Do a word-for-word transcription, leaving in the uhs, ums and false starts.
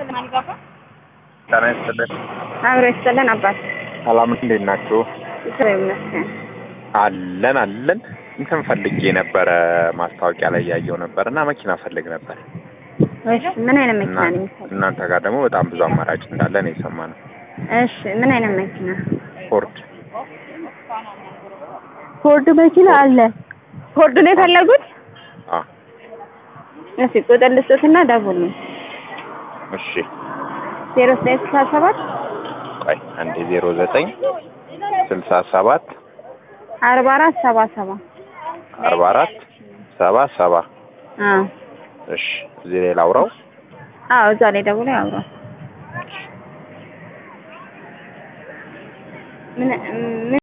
ጤና ይስጥልን። አብሮ ይስጥልን አባት። ሰላም እንዴት ናችሁ? እግዚአብሔር ይመስገን። አለን አለን። እንትን ፈልጌ ነበረ ማስታወቂያ ላይ ያየው ነበርና መኪና ፈልግ ነበር። እሺ ምን አይነት መኪና ነው የሚፈልገው? እናንተ ጋር ደግሞ በጣም ብዙ አማራጭ እንዳለ ነው የሰማነው። እሺ ምን አይነት መኪና? ፎርድ ፎርድ መኪና አለ። ፎርድ ነው የፈለጉት? አዎ። እሺ ቁጥር ልስጥና ደውሉ። እሺ ዜሮ ዘጠኝ ስልሳ ሰባት ቆይ አንዴ ዜሮ ዘጠኝ ስልሳ ሰባት አርባ አራት ሰባ ሰባ አርባ አራት ሰባ ሰባ አዎ። እሺ እዚህ ላይ ላውራው? አዎ እዛ ላይ ደውሎ ያውራው። ምን